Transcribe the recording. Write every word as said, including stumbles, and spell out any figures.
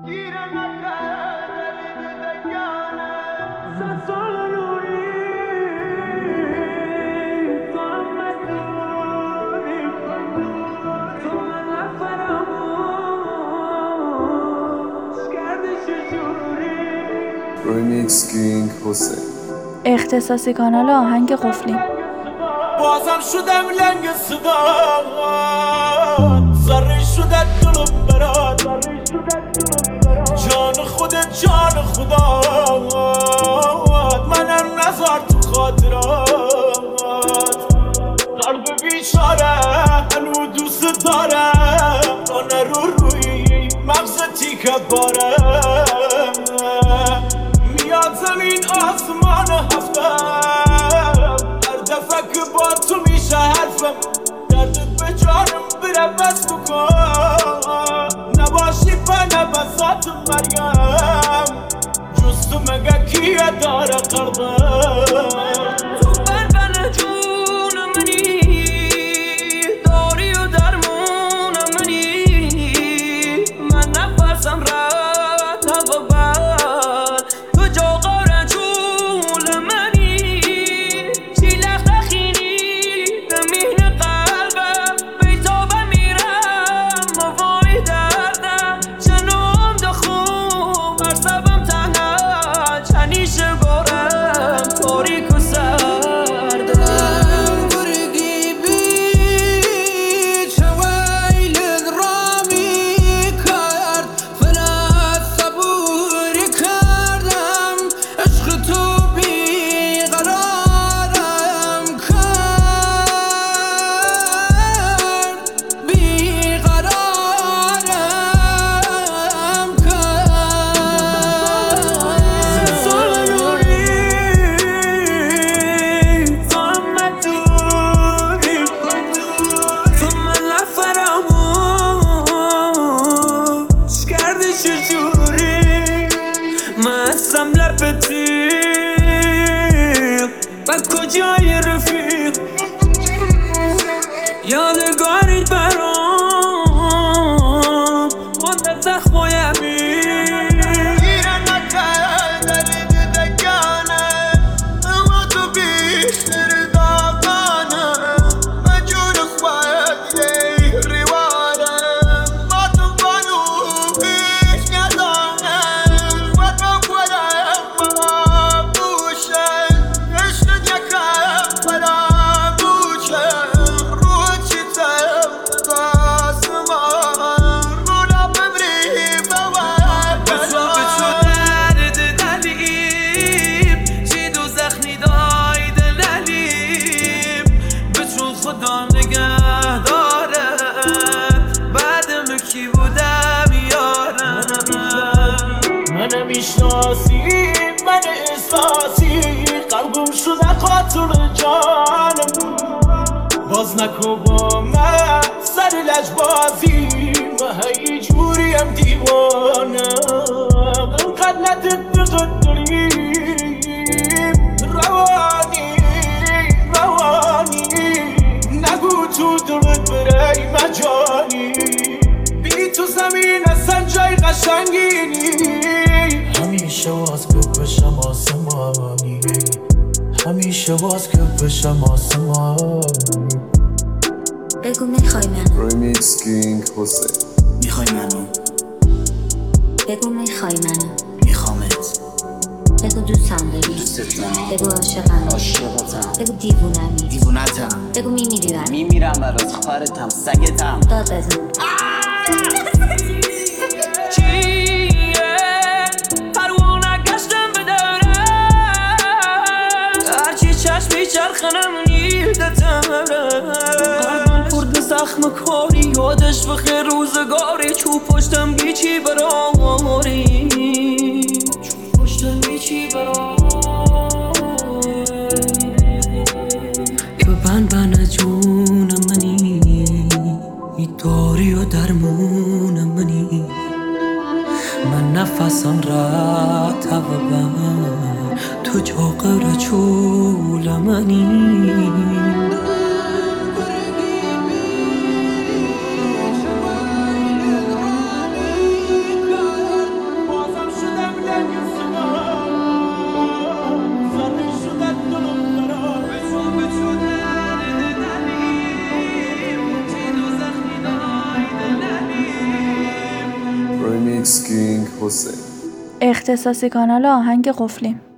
ریمیکس کینگ حسین. اختصاصی کانال آهنگ قفلی. بازم شدم لنگ صدات، ذره شده دلم برات، جان خودت جان خدات، منم نذار تو خاطرات. قلب بیچاره هنو دوست دارم، آنه رو روی مغز تیکه بارم، میاد زمین آسمان هفتم، هر دفعه که با تو میشه حرفم، دردت به جانم بره بس بکن، نباشی بنا بسات مریم، جز تو مگه کیه داره قلبم. تو بلبل جون منی، داری و درمون منی، من نفسم رد هوا بر تو جا قاره جول منی، چی لخت خینی به مهن قلبم، بیتا بمیرم موای دردم، جنوم دخوم مرسبم تنها، چنیشه گارم تاریک و سردم، گرگی بی چه ویلت رامی کرد، فلت صبوری کردم، عشق تو بی قرارم کرد، بی قرارم کرد. سالوری زحمت دوری، تو من فراموش کردی چجوری، من هستم لب تیغ و کجای رفیق، یادگاریت برام مانده زخمایمی، گیره نکرده دیدگانه، اما تو بیشتر داغانه، مجور خواهده ریوانم، با تو بانو هیچ ندانم، و تو خودم مابوشم، عشقت یکم فراموشم، روح چی تم داستمان، رو را ببری بوام به تو به تو درد دلیم، چی دو زخمی دای دلیم، به تو خدا نگه داره، بعدم کی بودم یارم، من میشناسی من احساسی، قلبم شده قاتل جانم، باز نکن با من سر لجبازی، من هی جوریم دیوانم، انقدر ندت بقدریم، روانی روانی نگو تو دلت بره مجانی، بی تو زمین اصلا جای قشنگی نی، همیشه باز که بشم آسمانی، همیشه باز که بشم آسمانی. بگو میخوای منو، ریمیکس کینگ حسین. میخوای منو، بگو میخوای منو، میخوامت، بگو دوستم داری، دوستت دارم، بگو عاشقم، عاشقتم، بگو دیوونمی، دیوونتم، بگو میمیری برام، میمیرم برات، خارتم، سگتم، داد بزن. چیه پروانه گشتم به دورم، هرچی چشمی چرخنم نیدتم، قلبم پرد زخم کاری، یادش بخیر روزگاری، چوب پشتم گیچی براری، چوب پشتم گیچی براری، ببن بن جون منی، داری و درمون منی، من نفسم رد هوا بر تو جا قره چول منی. حسین. اختصاصی کانال آهنگ قفلیم.